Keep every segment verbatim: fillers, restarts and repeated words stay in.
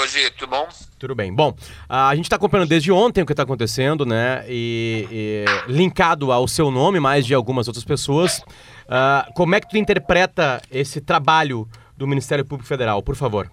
Roger, tudo bom? Tudo bem. Bom, a gente está acompanhando desde ontem o que está acontecendo, né? E, e linkado ao seu nome, mais de algumas outras pessoas. Uh, como é que tu interpreta esse trabalho do Ministério Público Federal, por favor?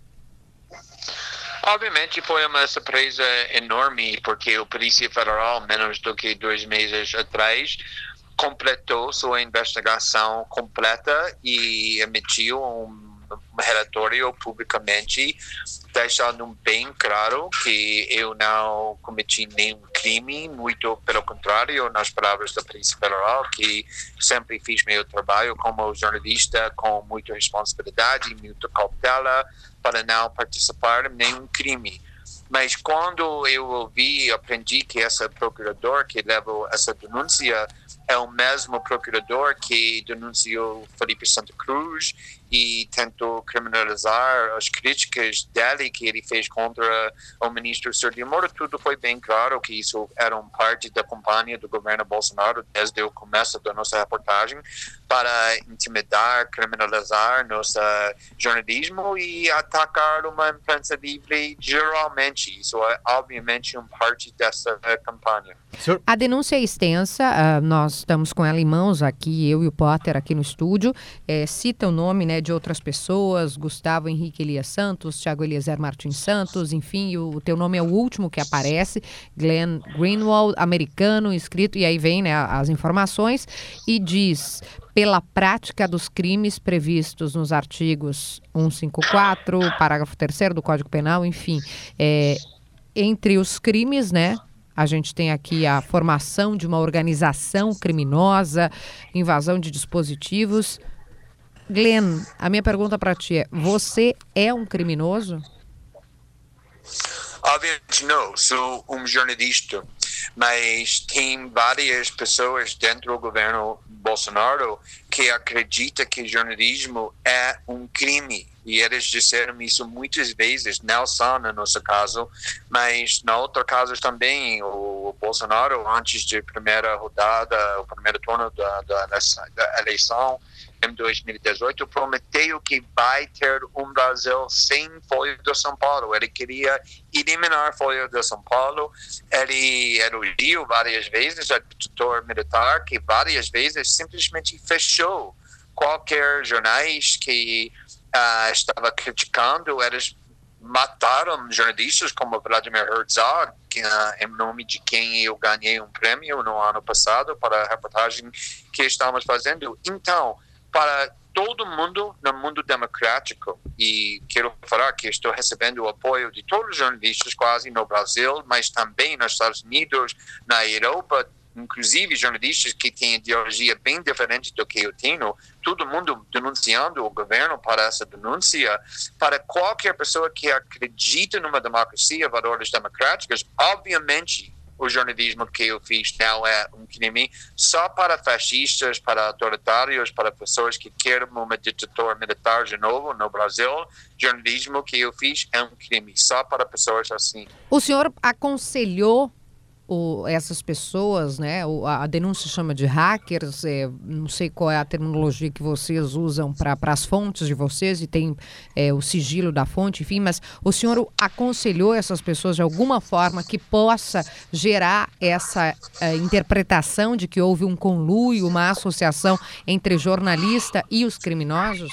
Obviamente foi uma surpresa enorme, porque o Polícia Federal, menos do que dois meses atrás, completou sua investigação completa e emitiu um relatório publicamente, deixando bem claro que eu não cometi nenhum crime, muito pelo contrário, nas palavras da Polícia Federal, que sempre fiz meu trabalho como jornalista com muita responsabilidade, muita cautela, para não participar em nenhum crime. Mas quando eu ouvi, aprendi que esse procurador que levou essa denúncia é o mesmo procurador que denunciou Felipe Santa Cruz e tentou criminalizar as críticas dele que ele fez contra o ministro Sérgio Moro. Tudo foi bem claro que isso era uma parte da campanha do governo Bolsonaro desde o começo da nossa reportagem para intimidar, criminalizar nosso jornalismo e atacar uma imprensa livre geralmente. Isso é obviamente uma parte dessa campanha. A denúncia é extensa, uh, nós estamos com ela em mãos aqui, eu e o Potter aqui no estúdio, é, cita o nome, né, de outras pessoas, Gustavo Henrique Elias Santos, Thiago Eliezer Martins Santos, enfim, o, o teu nome é o último que aparece, Glenn Greenwald, americano, inscrito, e aí vem, né, as informações, e diz, pela prática dos crimes previstos nos artigos cento e cinquenta e quatro, parágrafo terceiro do Código Penal, enfim, é, entre os crimes, né, a gente tem aqui a formação de uma organização criminosa, invasão de dispositivos. Glenn, a minha pergunta para ti é, você é um criminoso? Obviamente não, sou um jornalista, mas tem várias pessoas dentro do governo Bolsonaro que acreditam que jornalismo é um crime. E eles disseram isso muitas vezes, não só no nosso caso, mas em outros casos também. O Bolsonaro, antes da primeira rodada, o primeiro turno da, da, da eleição, em dois mil e dezoito, prometeu que vai ter um Brasil sem Folha de São Paulo. Ele queria eliminar a Folha de São Paulo. Ele elogiou várias vezes o ditador militar, que várias vezes simplesmente fechou qualquer jornais que uh, estava criticando. Eles mataram jornalistas como Vladimir Herzog, que, uh, em nome de quem eu ganhei um prêmio no ano passado para a reportagem que estamos fazendo. Então, para todo mundo no mundo democrático, e quero falar que estou recebendo o apoio de todos os jornalistas quase no Brasil, mas também nos Estados Unidos, na Europa, inclusive jornalistas que têm ideologia bem diferente do que eu tenho, todo mundo denunciando o governo para essa denúncia. Para qualquer pessoa que acredita numa democracia, valores democráticos, obviamente o jornalismo que eu fiz não é um crime. Só para fascistas, para autoritários, para pessoas que querem uma ditadura militar de novo no Brasil, jornalismo que eu fiz é um crime. Só para pessoas assim. O senhor aconselhou o, essas pessoas, né? O, a denúncia chama de hackers, é, não sei qual é a terminologia que vocês usam para as fontes de vocês, e tem é, o sigilo da fonte, enfim, mas o senhor aconselhou essas pessoas de alguma forma que possa gerar essa é, interpretação de que houve um conluio, uma associação entre jornalista e os criminosos?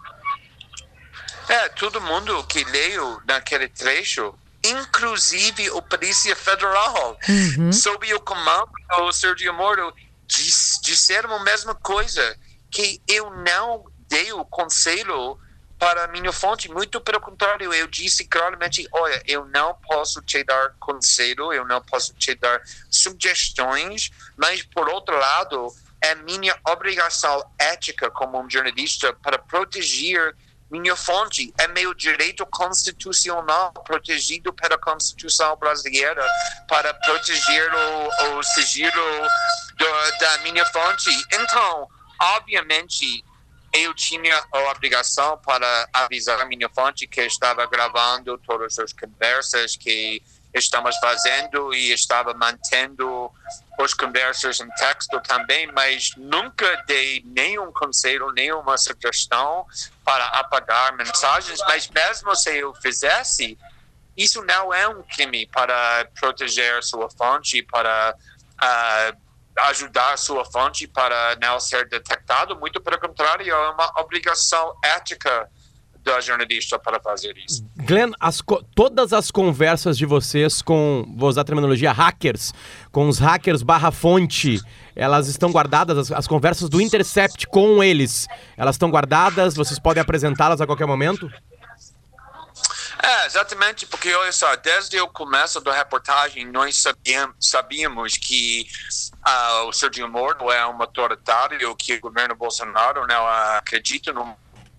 É, todo mundo que leu naquele trecho, inclusive o Polícia Federal, uhum. sob o comando do Sérgio Moro, diz, disseram a mesma coisa, que eu não dei o conselho para a minha fonte, muito pelo contrário, eu disse claramente, olha, eu não posso te dar conselho, eu não posso te dar sugestões, mas por outro lado, é minha obrigação ética como um jornalista para proteger minha fonte, é meu direito constitucional protegido pela Constituição brasileira para proteger o, o sigilo do, da minha fonte. Então, obviamente, eu tinha a obrigação para avisar a minha fonte que estava gravando todas as conversas, que estamos fazendo e estava mantendo as conversas em texto também, mas nunca dei nenhum conselho, nenhuma sugestão para apagar mensagens, mas mesmo se eu fizesse, isso não é um crime para proteger sua fonte, para uh, ajudar sua fonte para não ser detectado. Muito pelo contrário, é uma obrigação ética da jornalista para fazer isso. Glenn, as co- todas as conversas de vocês com, vou usar a terminologia, hackers, com os hackers barra fonte, elas estão guardadas, as, as conversas do Intercept com eles, elas estão guardadas, vocês podem apresentá-las a qualquer momento? É, exatamente, porque olha só, desde o começo da reportagem nós sabíamos, sabíamos que uh, o Sergio Moro é um autoritário, que o governo Bolsonaro não acredita no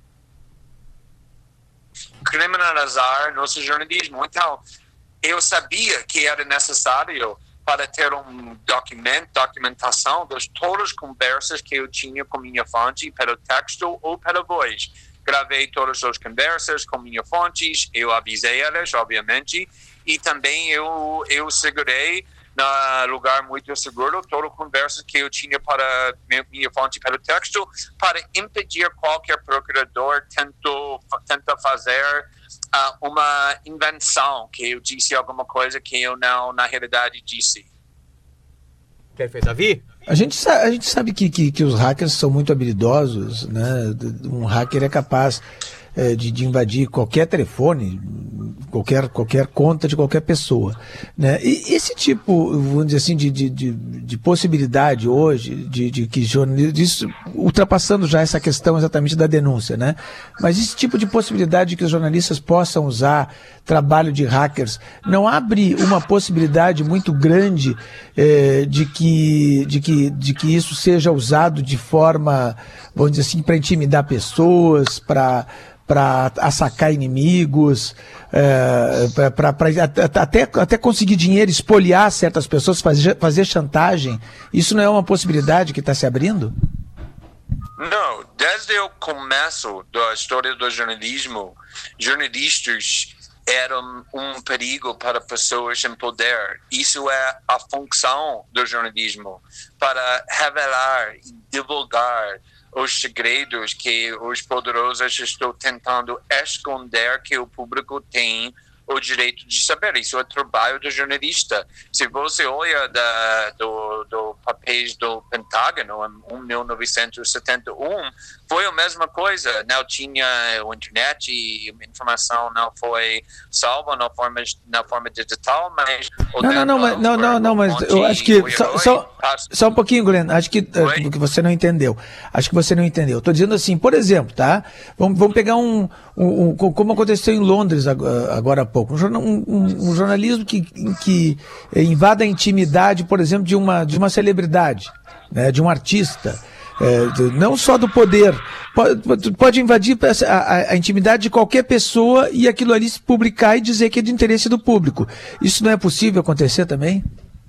criminalizar nosso jornalismo. Então, eu sabia que era necessário para ter um documento, documentação de todas as conversas que eu tinha com minha fonte, pelo texto ou pela voz. Gravei todas as conversas com minhas fontes, eu avisei elas, obviamente, e também eu, eu segurei no lugar muito seguro todas as conversas que eu tinha para minha fonte pelo texto, para impedir qualquer procurador tentou, tenta fazer uh, uma invenção, que eu disse alguma coisa que eu não, na realidade, disse. Perfeito. Davi? A gente sabe, a gente sabe que, que, que os hackers são muito habilidosos, né? Um hacker é capaz é, de, de invadir qualquer telefone, qualquer, qualquer conta de qualquer pessoa, né? E esse tipo, vamos dizer assim, de, de, de, de possibilidade hoje, de, de que jornalistas, ultrapassando já essa questão exatamente da denúncia, né? Mas esse tipo de possibilidade de que os jornalistas possam usar trabalho de hackers, não abre uma possibilidade muito grande eh, de, que, de, que, de que isso seja usado de forma, vamos dizer assim, para intimidar pessoas, para para assacar inimigos, é, para até, até conseguir dinheiro, espoliar certas pessoas, fazer, fazer chantagem. Isso não é uma possibilidade que está se abrindo? Não, desde o começo da história do jornalismo, jornalistas eram um perigo para pessoas em poder. Isso é a função do jornalismo, para revelar e divulgar os segredos que os poderosos estão tentando esconder, que o público tem o direito de saber. Isso é o trabalho do jornalista. Se você olha da, do, do papéis do Pentágono em mil novecentos e setenta e um, foi a mesma coisa. Não tinha o internet e a informação não foi salva na forma, na forma digital, mas... Não, não, não, mas, não, não, não, mas eu acho que... Só, só, só um pouquinho, Glenn, acho que, uh, que você não entendeu. Acho que você não entendeu. Estou dizendo assim, por exemplo, tá? Vamos, vamos pegar um, um, um... Como aconteceu em Londres agora, agora há pouco. Um, um, um jornalismo que, que invada a intimidade, por exemplo, de uma, de uma celebridade, né, de um artista, é, de, não só do poder, pode, pode invadir a, a, a intimidade de qualquer pessoa e aquilo ali se publicar e dizer que é de interesse do público. Isso não é possível acontecer também?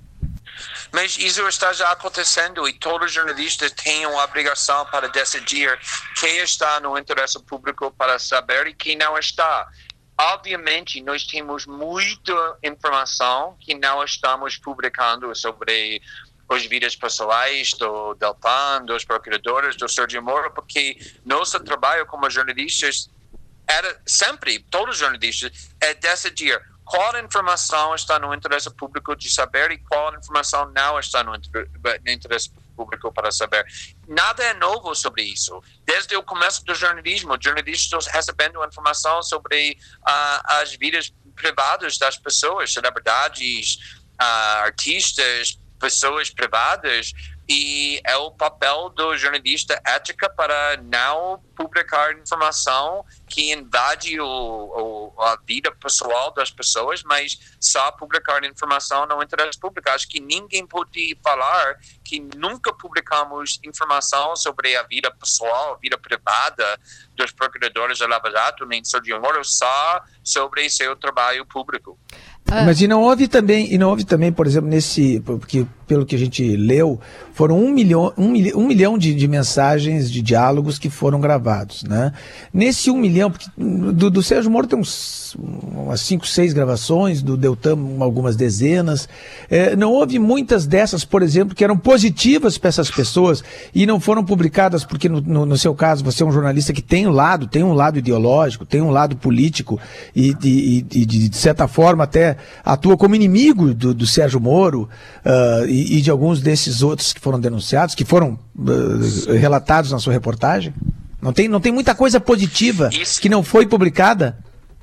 Mas isso está já acontecendo e todos os jornalistas têm uma obrigação para decidir quem está no interesse público para saber e quem não está. Obviamente, nós temos muita informação que não estamos publicando sobre as vidas pessoais do Deltan, dos procuradores, do Sergio Moro, porque nosso trabalho como jornalistas era sempre, todos os jornalistas, é decidir qual informação está no interesse público de saber e qual informação não está no interesse público para saber. Nada é novo sobre isso. Desde o começo do jornalismo, jornalistas recebendo informação sobre uh, as vidas privadas das pessoas, celebridades, uh, artistas, pessoas privadas, e é o papel do jornalista ética para não publicar informação que invade o, o, a vida pessoal das pessoas, mas só publicar informação no interesse público. Acho que ninguém pode falar que nunca publicamos informação sobre a vida pessoal, a vida privada dos procuradores da Lava Jato, nem Sergio Moro, só sobre seu trabalho público. Mas e não houve também, e não houve também, por exemplo, nesse, porque pelo que a gente leu, foram um milhão, um, milhão, um milhão de, de mensagens, de diálogos que foram gravados, né? Nesse um milhão, do, do Sérgio Moro tem uns, umas cinco, seis gravações, do Deltan algumas dezenas. É, não houve muitas dessas, por exemplo, que eram positivas para essas pessoas e não foram publicadas porque, no, no, no seu caso, você é um jornalista que tem um lado, tem um lado ideológico, tem um lado político e, e, e de, de certa forma, até atua como inimigo do, do Sérgio Moro uh, e, e de alguns desses outros que foram denunciados, que foram uh, relatados na sua reportagem? Não tem, não tem muita coisa positiva Isso. que não foi publicada?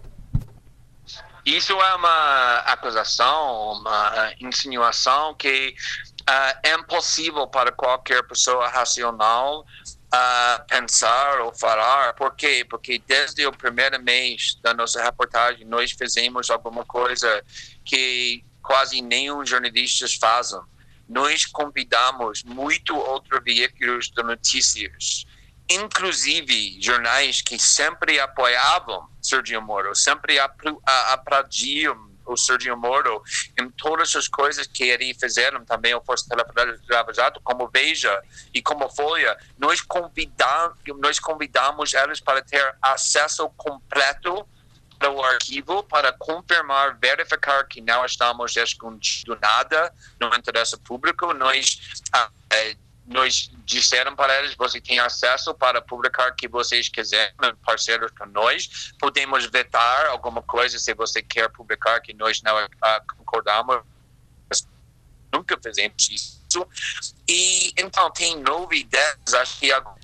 Isso é uma acusação, uma insinuação que uh, é impossível para qualquer pessoa racional uh, pensar ou falar. Por quê? Porque desde o primeiro mês da nossa reportagem nós fizemos alguma coisa que quase nenhum jornalista faz. Nós convidamos muito outros veículos de notícias, inclusive jornais que sempre apoiavam Sérgio Moro, sempre aplaudiam o Sérgio Moro em todas as coisas que ele fizeram, também o Força Tarefa Lava Jato, como Veja e como Folha. Nós convidamos, nós convidamos eles para ter acesso completo para o arquivo, para confirmar, verificar que não estamos escondendo nada no interesse público. Nós, ah, eh, nós disseram para eles, você tem acesso para publicar o que vocês quiserem, parceiros com nós. Podemos vetar alguma coisa se você quer publicar que nós não ah, concordamos. Nunca fizemos isso. E então tem nove, dez, acho que agora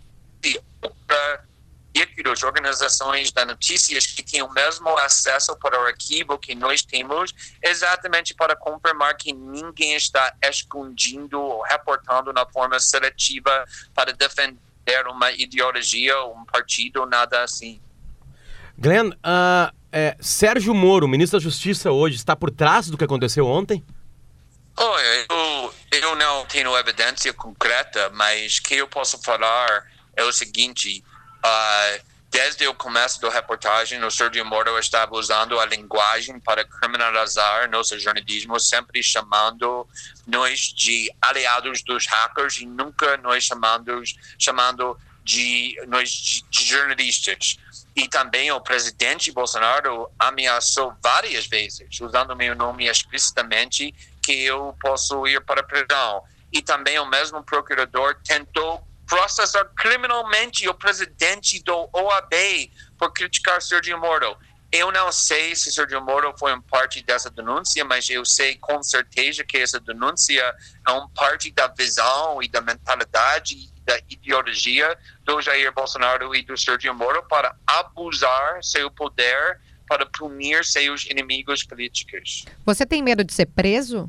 veículos, organizações de notícias que têm o mesmo acesso para o arquivo que nós temos, exatamente para confirmar que ninguém está escondendo ou reportando na forma seletiva para defender uma ideologia, um partido, nada assim. Glenn, uh, é, Sérgio Moro, ministro da Justiça hoje, está por trás do que aconteceu ontem? Olha, eu, eu não tenho evidência concreta, mas o que eu posso falar é o seguinte. Uh, desde o começo da reportagem, o Sérgio Moro estava usando a linguagem para criminalizar nosso jornalismo, sempre chamando nós de aliados dos hackers e nunca nós chamando, chamando de, nós de, de jornalistas. E também o presidente Bolsonaro ameaçou várias vezes, usando meu nome explicitamente, que eu posso ir para a prisão. E também o mesmo procurador tentou processar criminalmente o presidente do O A B por criticar Sérgio Moro. Eu não sei se Sérgio Moro foi uma parte dessa denúncia, mas eu sei com certeza que essa denúncia é uma parte da visão e da mentalidade, da ideologia do Jair Bolsonaro e do Sérgio Moro para abusar seu poder, para punir seus inimigos políticos. Você tem medo de ser preso?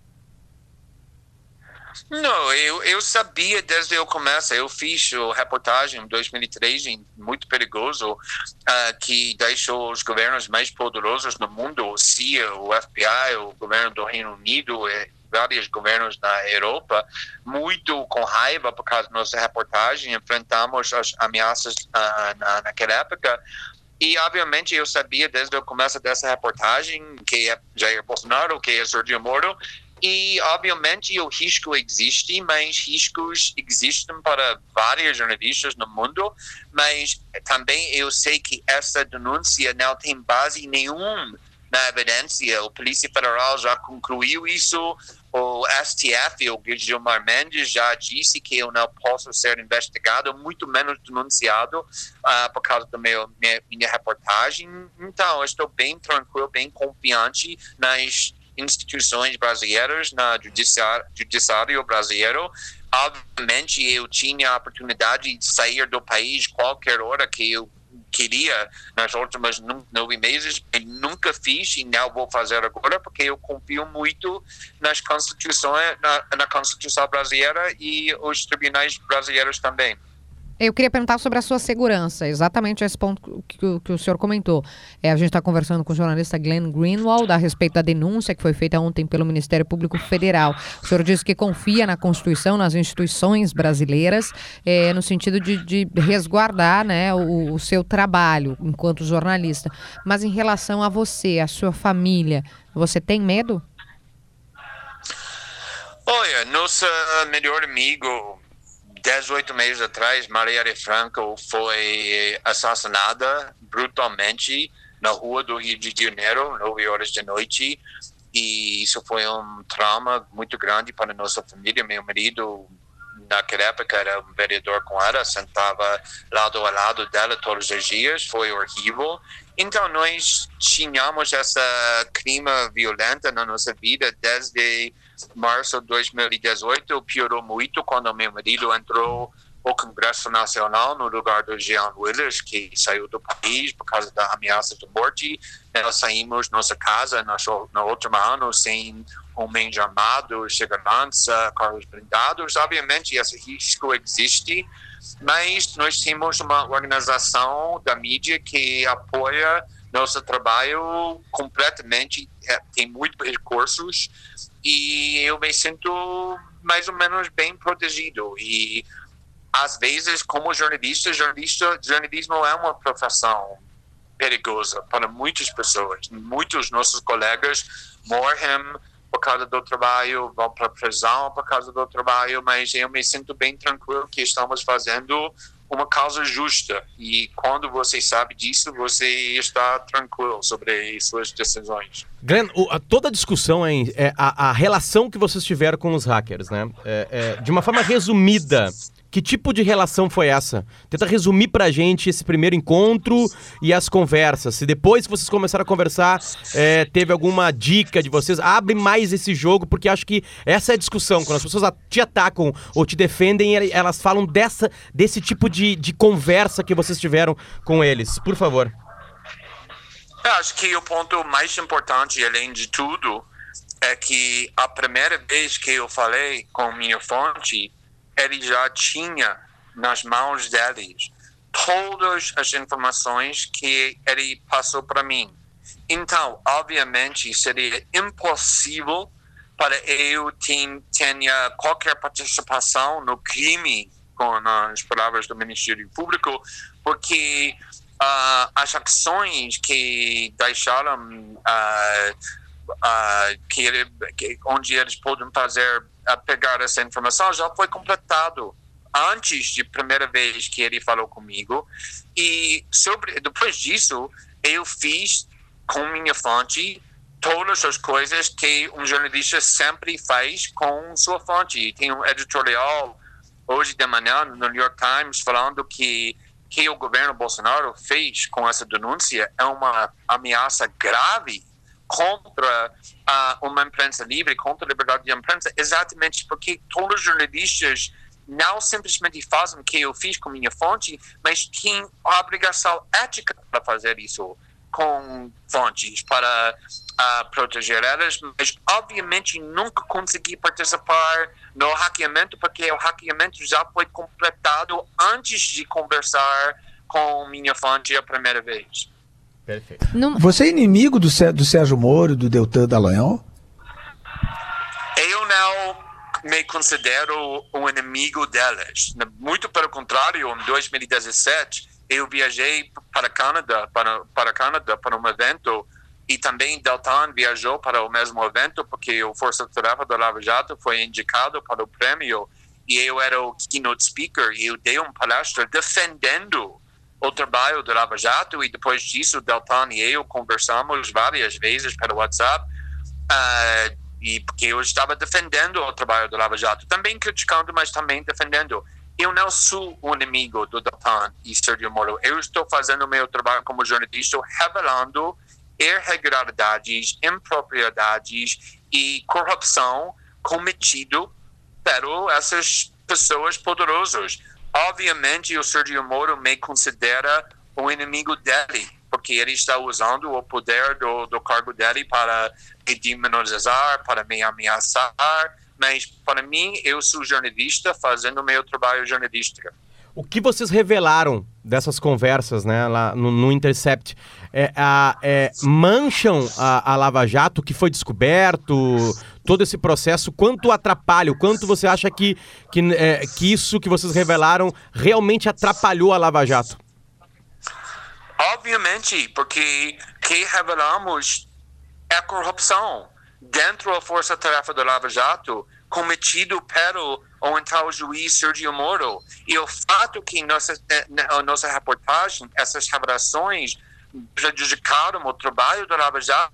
Não, eu, eu sabia desde o começo. Eu fiz a reportagem em dois mil e treze, muito perigoso, uh, que deixou os governos mais poderosos no mundo, o C I A, o F B I, o governo do Reino Unido, e vários governos na Europa, muito com raiva por causa da nossa reportagem. Enfrentamos as ameaças uh, na, naquela época. E, obviamente, eu sabia desde o começo dessa reportagem que é Jair Bolsonaro, que é Sérgio Moro. E, obviamente, o risco existe, mas riscos existem para vários jornalistas no mundo. Mas também eu sei que essa denúncia não tem base nenhuma na evidência. A Polícia Federal já concluiu isso. O S T F, o Gilmar Mendes, já disse que eu não posso ser investigado, muito menos denunciado uh, por causa da minha, minha, minha reportagem. Então, eu estou bem tranquilo, bem confiante nas instituições brasileiras, na judiciário, judiciário brasileiro. Obviamente, eu tinha a oportunidade de sair do país qualquer hora que eu queria nas últimas nove meses, e nunca fiz e não vou fazer agora, porque eu confio muito nas constituições, na, na Constituição brasileira e os tribunais brasileiros também. Eu queria perguntar sobre a sua segurança, exatamente esse ponto que, o, que o senhor comentou. É, a gente está conversando com o jornalista Glenn Greenwald a respeito da denúncia que foi feita ontem pelo Ministério Público Federal. O senhor disse que confia na Constituição, nas instituições brasileiras, é, no sentido de, de resguardar, né, o, o seu trabalho enquanto jornalista. Mas em relação a você, a sua família, você tem medo? Olha, Nossa melhor amigo, dezoito meses atrás, Marielle Franco, foi assassinada brutalmente na rua do Rio de Janeiro, nove horas da noite. E isso foi um trauma muito grande para a nossa família. Meu marido, naquela época, era um vereador com ela, sentava lado a lado dela todos os dias. Foi horrível. Então, nós tínhamos essa crime violenta na nossa vida desde março de dois mil e dezoito. Piorou muito quando meu marido entrou ao Congresso Nacional no lugar do Jean Willis, que saiu do país por causa da ameaça de morte. Nós saímos nossa casa no último ano sem homens armados, segurança, carros blindados. Obviamente, esse risco existe, mas nós temos uma organização da mídia que apoia nosso trabalho completamente, tem muitos recursos, e eu me sinto mais ou menos bem protegido. E às vezes, como jornalista, jornalista, jornalismo é uma profissão perigosa para muitas pessoas. Muitos dos nossos colegas morrem por causa do trabalho, vão para a prisão por causa do trabalho, mas eu me sinto bem tranquilo que estamos fazendo uma causa justa. E quando você sabe disso, você está tranquilo sobre suas decisões. Glenn, o, a, toda a discussão é, é a, a relação que vocês tiveram com os hackers, né? É, é, de uma forma resumida, que tipo de relação foi essa? Tenta resumir pra gente esse primeiro encontro e as conversas. Se depois que vocês começaram a conversar, é, teve alguma dica de vocês, abre mais esse jogo, porque acho que essa é a discussão. Quando as pessoas te atacam ou te defendem, elas falam dessa, desse tipo de, de conversa que vocês tiveram com eles. Por favor. Eu acho que o ponto mais importante, além de tudo, é que a primeira vez que eu falei com minha fonte, ele já tinha nas mãos deles todas as informações que ele passou para mim. Então, obviamente, seria impossível para eu ter, tenha qualquer participação no crime, com as palavras do Ministério Público, porque uh, as ações que deixaram, uh, uh, que ele, que, onde eles podem fazer a pegar essa informação, já foi completado antes de primeira vez que ele falou comigo. E sobre, depois disso, eu fiz com minha fonte todas as coisas que um jornalista sempre faz com sua fonte. Tem um editorial hoje de manhã no New York Times falando que que o governo Bolsonaro fez com essa denúncia é uma ameaça grave contra uh, uma imprensa livre, contra a liberdade de imprensa, exatamente porque todos os jornalistas não simplesmente fazem o que eu fiz com minha fonte, mas têm a obrigação ética para fazer isso com fontes, para uh, proteger elas, mas obviamente nunca consegui participar no hackeamento, porque o hackeamento já foi completado antes de conversar com minha fonte a primeira vez. Perfeito. Não... Você é inimigo do, Sé- do Sérgio Moro, do Deltan Dallagnol? Eu não me considero um inimigo delas. Muito pelo contrário, em dois mil e dezessete, eu viajei para Canadá, para, para Canadá para um evento, e também Deltan viajou para o mesmo evento, porque o Força Tarefa do Lava Jato foi indicado para o prêmio, e eu era o keynote speaker, e eu dei uma palestra defendendo o trabalho do Lava Jato, e depois disso, Deltan e eu conversamos várias vezes pelo WhatsApp, uh, e porque eu estava defendendo o trabalho do Lava Jato, também criticando, mas também defendendo. Eu não sou um inimigo do Deltan e Sérgio Moro. Eu estou fazendo o meu trabalho como jornalista, revelando irregularidades, impropriedades e corrupção cometido por essas pessoas poderosas. Obviamente, o Sérgio Moro me considera um inimigo dele, porque ele está usando o poder do, do cargo dele para me demonizar, para me ameaçar. Mas, para mim, eu sou jornalista fazendo o meu trabalho jornalístico. O que vocês revelaram dessas conversas, né, lá no, no Intercept, é, a, é, mancham a, a Lava Jato, que foi descoberto, todo esse processo, quanto atrapalha, o quanto você acha que, que, é, que isso que vocês revelaram realmente atrapalhou a Lava Jato? Obviamente, porque o que revelamos é corrupção. Dentro da Força Tarefa do Lava Jato, cometido pelo ou então o juiz Sérgio Moro. E o fato que nossa, na nossa reportagem, essas revelações prejudicaram o trabalho do Lava Jato,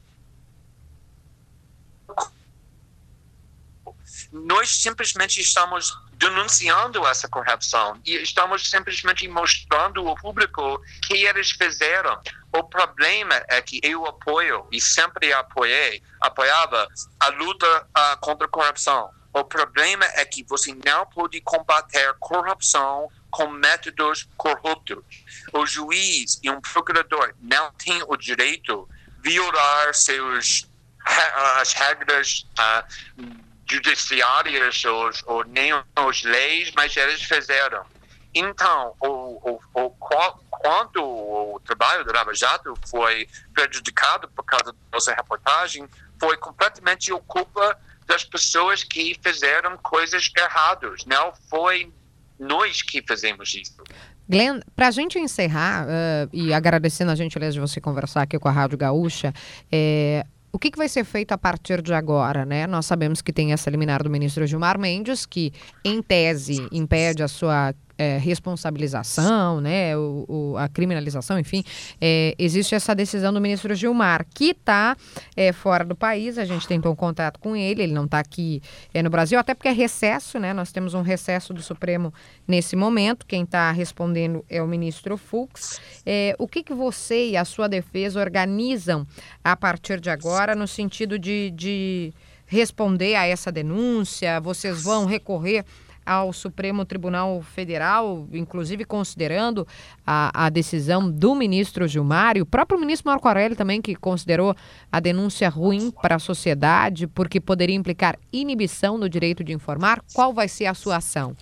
nós simplesmente estamos denunciando essa corrupção e estamos simplesmente mostrando ao público que eles fizeram. O problema é que eu apoio e sempre apoiei, apoiava a luta uh, contra a corrupção. O problema é que você não pode combater corrupção com métodos corruptos. O juiz e um procurador não têm o direito de violar seus, as regras uh, judiciárias ou, ou nem as leis, mas eles fizeram. Então, o, o, o, quando o trabalho do Lava Jato foi prejudicado por causa da nossa reportagem, foi completamente a culpa das pessoas que fizeram coisas erradas. Não foi nós que fizemos isso. Glenn, para a gente encerrar, uh, e agradecendo a gentileza de você conversar aqui com a Rádio Gaúcha, é... o que, que vai ser feito a partir de agora, né? Nós sabemos que tem essa liminar do ministro Gilmar Mendes, que, em tese, impede a sua é, responsabilização, né? O, o, a criminalização, enfim. É, existe essa decisão do ministro Gilmar, que está é, fora do país. A gente tentou um contato com ele, ele não está aqui é, no Brasil, até porque é recesso, né? Nós temos um recesso do Supremo nesse momento. Quem está respondendo é o ministro Fux. É, o que, que você e a sua defesa organizam a partir de agora no sentido de, de responder a essa denúncia? Vocês vão recorrer ao Supremo Tribunal Federal, inclusive considerando a, a decisão do ministro Gilmar e o próprio ministro Marco Aurélio também, que considerou a denúncia ruim para a sociedade porque poderia implicar inibição no direito de informar? Qual vai ser a sua ação?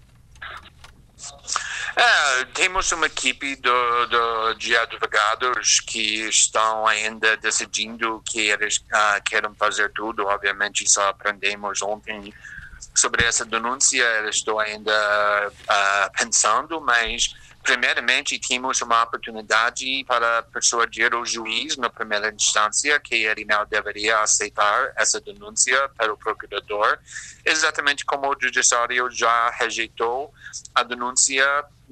É, temos uma equipe do, do, de advogados que estão ainda decidindo que eles uh, querem fazer tudo. Obviamente, só aprendemos ontem sobre essa denúncia, eu estou ainda uh, pensando, mas primeiramente temos uma oportunidade para persuadir o juiz na primeira instância que ele não deveria aceitar essa denúncia pelo procurador, exatamente como o judiciário já rejeitou a denúncia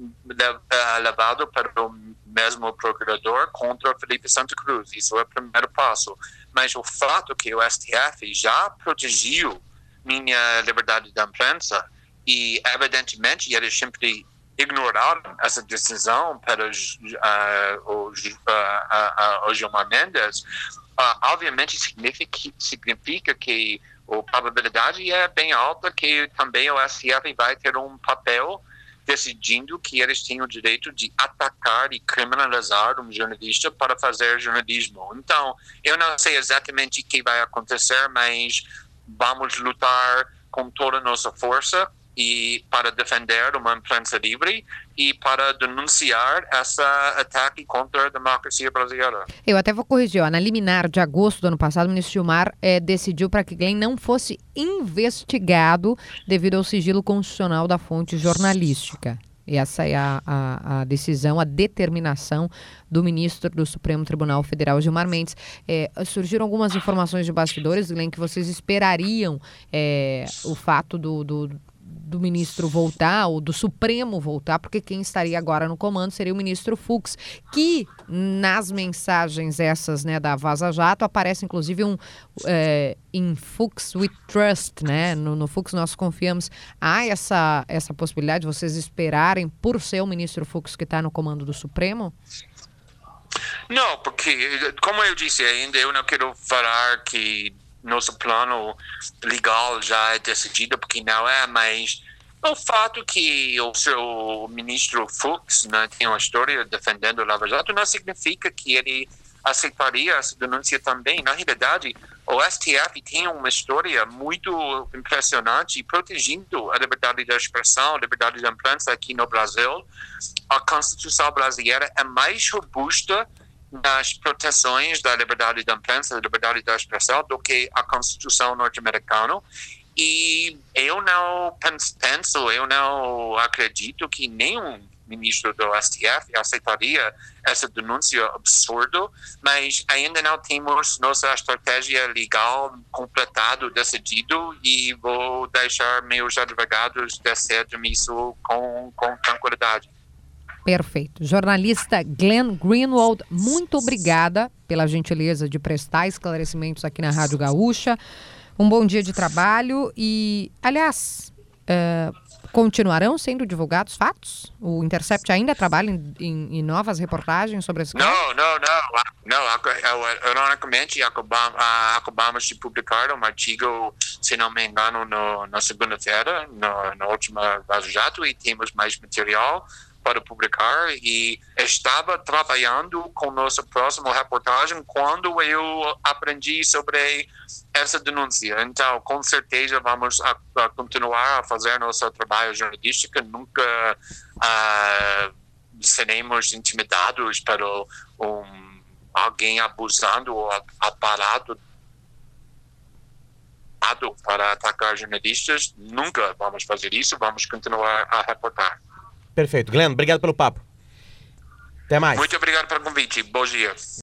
levada pelo mesmo procurador contra Felipe Santa Cruz. Isso é o primeiro passo. Mas o fato que o S T F já protegeu minha liberdade de imprensa e, evidentemente, eles sempre ignoraram essa decisão para uh, o, uh, uh, uh, o Gilmar Mendes, uh, obviamente significa, significa que a probabilidade é bem alta que também o S T F vai ter um papel decidindo que eles têm o direito de atacar e criminalizar um jornalista para fazer jornalismo. Então, eu não sei exatamente o que vai acontecer, mas vamos lutar com toda a nossa força e para defender uma imprensa livre e para denunciar esse ataque contra a democracia brasileira. Eu até vou corrigir, ó, na liminar de agosto do ano passado, o ministro Gilmar é, decidiu para que Glenn não fosse investigado devido ao sigilo constitucional da fonte jornalística. E essa é a, a, a decisão, a determinação do ministro do Supremo Tribunal Federal, Gilmar Mendes. É, surgiram algumas informações de bastidores, Glenn, que vocês esperariam é, o fato do, do, do ministro voltar, ou do Supremo voltar, porque quem estaria agora no comando seria o ministro Fux, que nas mensagens essas, né, da Vaza Jato aparece inclusive um é, em Fux we trust, né? No, no Fux nós confiamos. Há essa, essa possibilidade de vocês esperarem por ser o ministro Fux que está no comando do Supremo? Não, porque, como eu disse ainda, eu não quero falar que nosso plano legal já é decidido, porque não é, mas o fato que o seu ministro Fux, né, tem uma história defendendo o Lava Jato não significa que ele aceitaria essa denúncia também. Na realidade, o S T F tem uma história muito impressionante protegendo a liberdade de expressão, a liberdade de imprensa aqui no Brasil. A Constituição brasileira é mais robusta nas proteções da liberdade de imprensa, da liberdade de expressão, do que a Constituição norte-americana. E eu não penso, eu não acredito que nenhum ministro do S T F aceitaria essa denúncia absurda, mas ainda não temos nossa estratégia legal completado, decidido, e vou deixar meus advogados decidirem isso com, com tranquilidade. Perfeito. Jornalista Glenn Greenwald, muito obrigada pela gentileza de prestar esclarecimentos aqui na Rádio Gaúcha. Um bom dia de trabalho e, aliás, uh, continuarão sendo divulgados fatos? O Intercept ainda trabalha em, em, em novas reportagens sobre esse caso? Não, não, não. não ironicamente, acabamos, acabamos de publicar um artigo, se não me engano, no, na segunda-feira, no, na última Vaza Jato, e temos mais material para publicar, e estava trabalhando com nossa próxima reportagem quando eu aprendi sobre essa denúncia. Então, com certeza, vamos a, a continuar a fazer nosso trabalho jornalístico. Nunca uh, seremos intimidados por um, alguém abusando ou aparado para atacar jornalistas. Nunca vamos fazer isso, vamos continuar a reportar. Perfeito. Glenn, obrigado pelo papo. Até mais. Muito obrigado pelo convite. Bom dia.